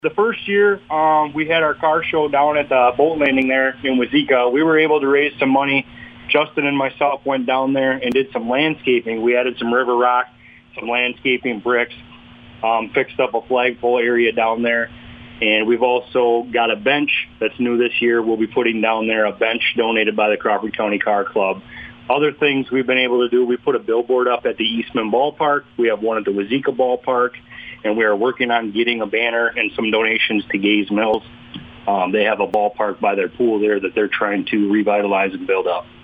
The first year we had our car show down at the boat landing there in Wazeeka, we were able to raise some money. Justin and myself went down there and did some landscaping. We added some river rock, some landscaping bricks, fixed up a flagpole area down there. And we've also got a bench that's new this year. We'll be putting down there a bench donated by the Crawford County Car Club. Other things we've been able to do, we put a billboard up at the Eastman Ballpark. We have one at the Wazeeka Ballpark. And we are working on getting a banner and some donations to Gaze Mills. They have a ballpark by their pool there that they're trying to revitalize and build up.